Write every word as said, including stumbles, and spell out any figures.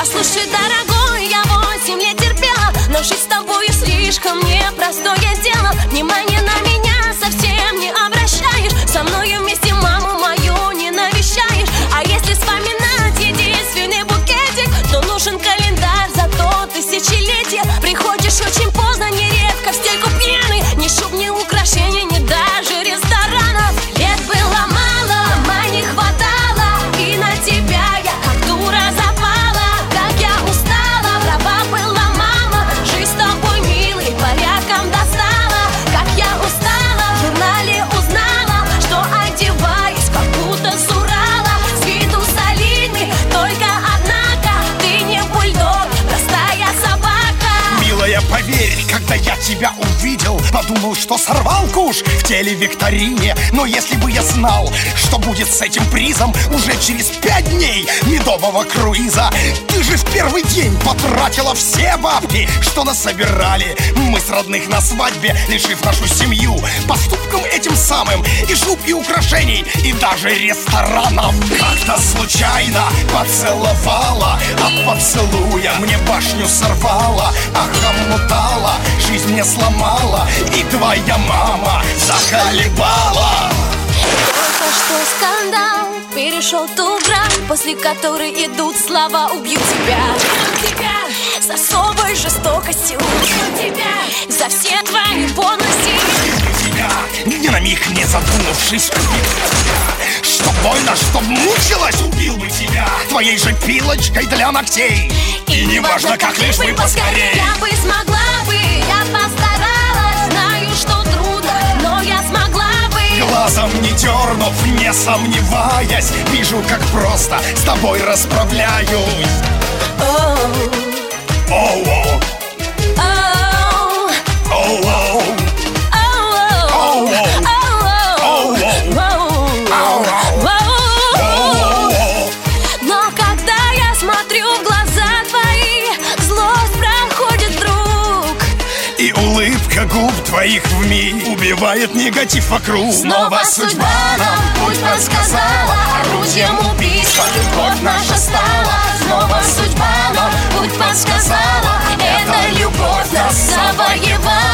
Послушай, дорогой, я восемь лет терпела, но жить с тобою слишком непростое дело. Внимание на меня совсем не обращаешь, со мною вместе маму мою не навещаешь. А если вспоминать единственный букетик, то нужен календарь за то тысячелетие. Приходишь очень поздно, нередко в стельку пьяный, ни шуб, ни украшений, ни даже ресторанов. Лет было мало, ума не хватало, и на тебя я как дура запала. Как я устала, права была мама, жизнь с тобой, милый, порядком достала. Как я устала, в журнале узнала, что одеваюсь как будто с Урала. С виду солидный, только однако ты не бульдог, простая собака. Милая, поверь, когда я тебя увидел, подумал, что сорвал куш в телевикторине. Но если бы я знал, что будет с этим призом уже через пять дней медового круиза. Ты же в первый день потратила все бабки, что нас собирали мы с родных на свадьбе, лишив нашу семью поступком этим самым и шуб, и украшений, и даже ресторанов. Как-то случайно поцеловала, от поцелуя мне башню сорвала, охомутала, жизнь мне сломала, и твоя мама заколебала. Только что скандал перешел ту грань, после которой идут слова «убью тебя». Тебя с особой жестокостью, тебя за все твои подлости. Тебя, ни на миг не задумавшись, что больно, что мучилась, убил бы тебя твоей же пилочкой для ногтей. И, и не важно, как лишь бы поскорей. Я бы смогла бы, я постаралась, знаю, что трудно, но я смогла бы. Глазом не дернув, не сомневаясь, вижу, как просто с тобой расправляюсь. Оу, оу, оу, оу, оу. Но когда я смотрю в глаза твои, злость проходит вдруг, и улыбка губ твоих вмиг убивает негатив вокруг. Снова судьба нам путь подсказала, орудием убийства любовь наша стала. Снова судьба нам путь подсказала, эта любовь нас завоевала.